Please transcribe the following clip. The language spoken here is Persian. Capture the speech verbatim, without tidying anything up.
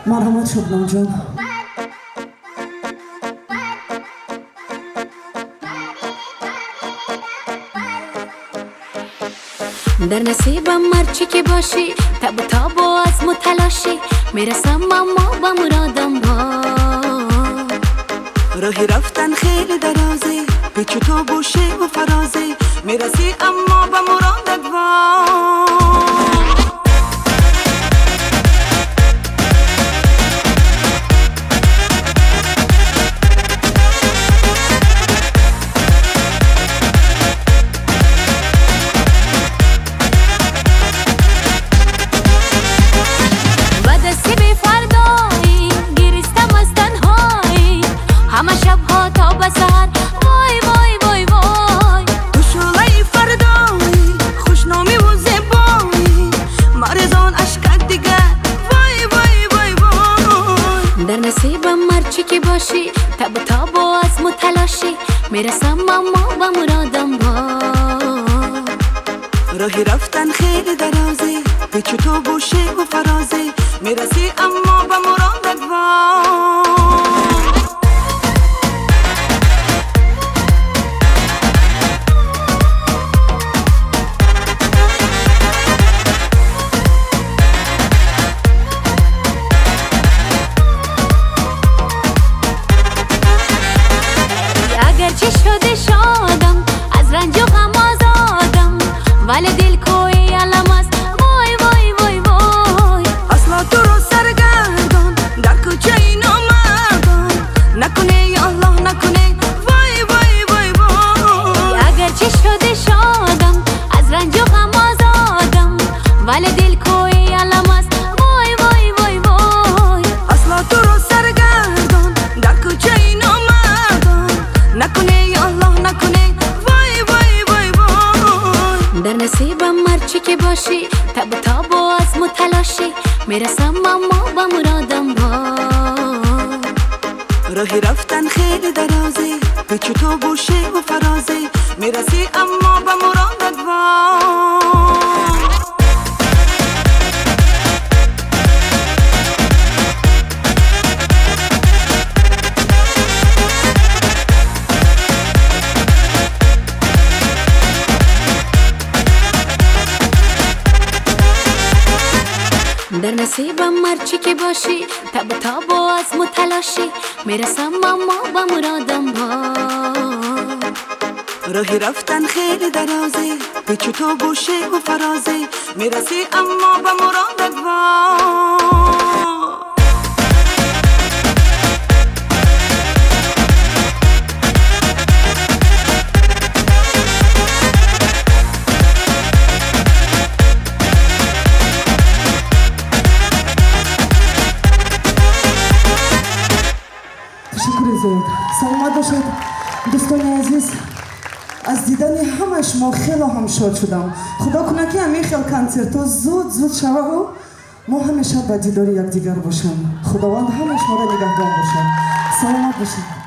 مرحمت شبنم جان. در نصیبم مرچی که باشی، تب و تاب و عزم و تلاشی، میرسم اما با مرادم با. راهی رفتن خیلی درازه، پیچ و تاب و شیب و فرازه، میرسی اما با مرادت با. همه شبها تا بسر وای وای وای وای تو شعله فردایی، خوشنامی و زیبایی، مرزان عشقت دیگه وای وای وای وای. در نصیبم مرچی که باشی، تب و تاب و عزم و تلاشی، میرسم اما با مرادم با. راهی رفتن خیلی درازه، پیچ و تاب و شیب و فرازه، میرسی اما با مرادت با. اگرچه شده شادم، از رنج و غم آزادم، ولی دل کوی علم است وای وای وای وای. اصلا تو رو سرگردان در کوچه این آمدان، نکنه یا الله نکنه وای وای وای وای. اگرچه شده شادم، از رنج و غم آزادم، ولی دل کوی علم است وای وای وای وای. اصلا تو رو سرگردان در کوچه این آمدان، نکنه یا الله نکنه وای وای وای وای. در نصیبم مرچی که باشی، تب و تاب و عزم و تلاشی، میرسم اما با مرادم با. راهی رفتن خیلی درازه، پیچ و تاب و شیب و فرازه، میرسی اما با مرادت با. در نصیبم مرچی که باشی، تب و تاب و عزم و تلاشی، میرسم اما با مرادم با. راهی رفتن خیلی درازه، پیچ و تاب و شیب و فرازه، میرسی اما با مرادت با. تشکر زیاد. سلامت باشید دوستان عزیز. از دیدن همه شما خیلی هم شاد شدم. خدا کنه که همین خیلی کنسرت ها زود زود شوه و ما همیشه با دیدار یکدیگر باشیم. خداوند همه شما را نگهبان باشه. سلامت باشید.